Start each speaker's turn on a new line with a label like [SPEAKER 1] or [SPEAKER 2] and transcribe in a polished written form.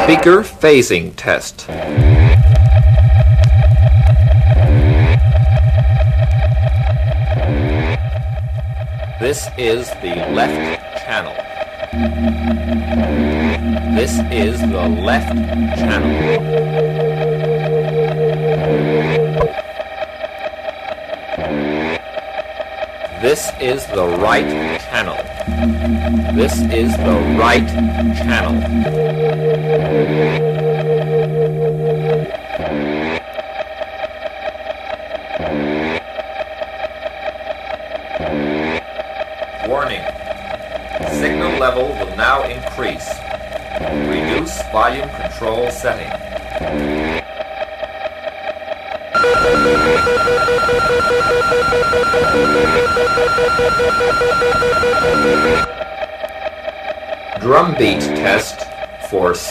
[SPEAKER 1] Speaker phasing test. This is the left channel. This is the left channel. This is the right channel. This is the right channel. Warning. Signal level will now increase. Reduce volume control setting. Drum beat test for